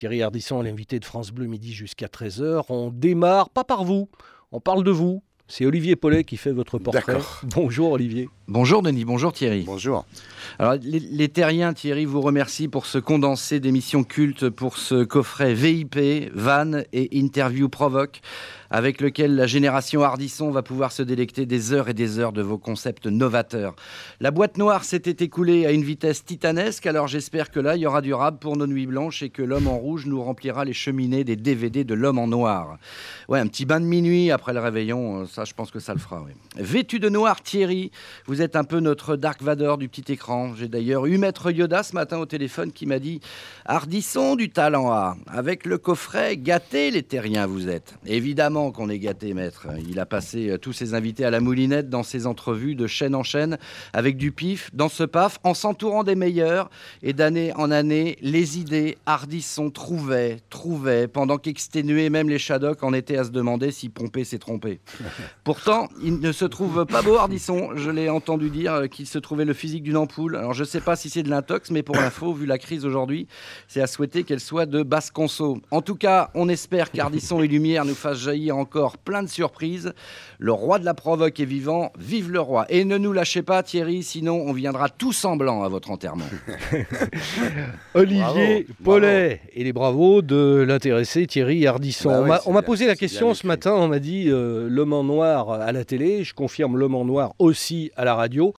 Thierry Ardisson, l'invité de France Bleu Midi jusqu'à 13h. On démarre, pas par vous, on parle de vous. C'est Olivier Paulet qui fait votre portrait. D'accord. Bonjour Olivier. Bonjour Denis, bonjour Thierry. Bonjour. Alors les terriens, Thierry, vous remercie pour ce condensé d'émissions cultes, pour ce coffret VIP, Van et Interview Provoque, avec lequel la génération Ardisson va pouvoir se délecter des heures et des heures de vos concepts novateurs. La boîte noire s'était écoulée à une vitesse titanesque, alors j'espère que là, il y aura du rab pour nos nuits blanches et que l'homme en rouge nous remplira les cheminées des DVD de l'homme en noir. Ouais, un petit bain de minuit après le réveillon, ça je pense que ça le fera. Oui. Vêtu de noir, Thierry, vous êtes un peu notre Dark Vador du petit écran. J'ai d'ailleurs eu Maître Yoda ce matin au téléphone qui m'a dit « Ardisson du talent A, avec le coffret, gâtés les terriens vous êtes. » Évidemment qu'on est gâtés, maître. Il a passé tous ses invités à la moulinette dans ses entrevues de chaîne en chaîne, avec du pif, dans ce paf, en s'entourant des meilleurs. Et d'année en année, les idées, Ardisson trouvait, pendant qu'exténués, même les Shadocks en étaient à se demander si Pompée s'est trompé. Pourtant, il ne se trouve pas beau Ardisson. Je l'ai entendu dire qu'il se trouvait le physique d'une ampoule. Alors je ne sais pas si c'est de l'intox, mais pour l'info, vu la crise aujourd'hui, c'est à souhaiter qu'elle soit de basse conso. En tout cas, on espère qu'Ardisson et Lumière nous fassent jaillir encore plein de surprises. Le roi de la provoque est vivant, vive le roi. Et ne nous lâchez pas Thierry, sinon on viendra tout semblant à votre enterrement. Olivier Paulet et les bravos de l'intéressé Thierry Ardisson. On m'a posé la question ce matin, on m'a dit l'homme en noir à la télé, je confirme l'homme en noir aussi à la radio.